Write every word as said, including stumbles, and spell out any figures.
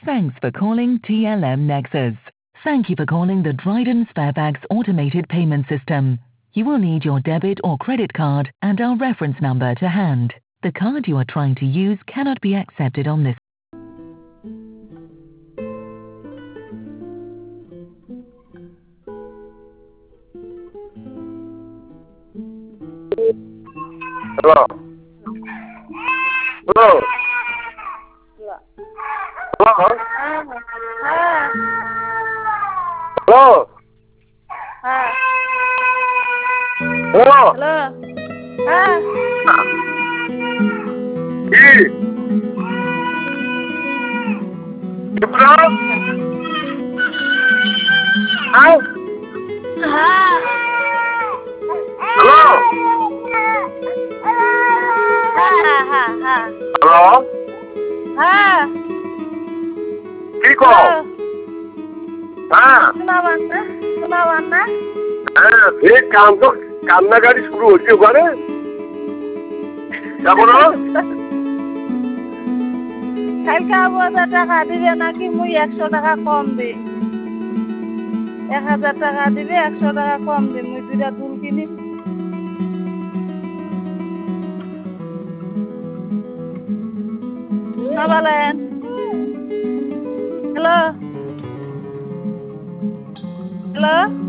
Thanks for calling T L M Nexus. Thank you for calling the Dryden Sparebags automated payment system. You will need your debit or credit card and our reference number to hand. The card you are trying to use cannot be accepted on this. Hello. Hello. Hello. Hello. Hello. Hello. Ah. E. Hello. Huh? Hello. Hello. Ah. Kiko. हाँ सुनावन्ना हाँ एक काम तो कामना गाड़ी शुरू होती होगा ना क्या बोलो কালকে হাজার টাকা দিবে নাকি মুই একশো টাকা কম দিই এক হাজার টাকা দিবে একশো টাকা কম দিই মুই দুইটা দুল কিনি না বলেন হ্যালো হ্যালো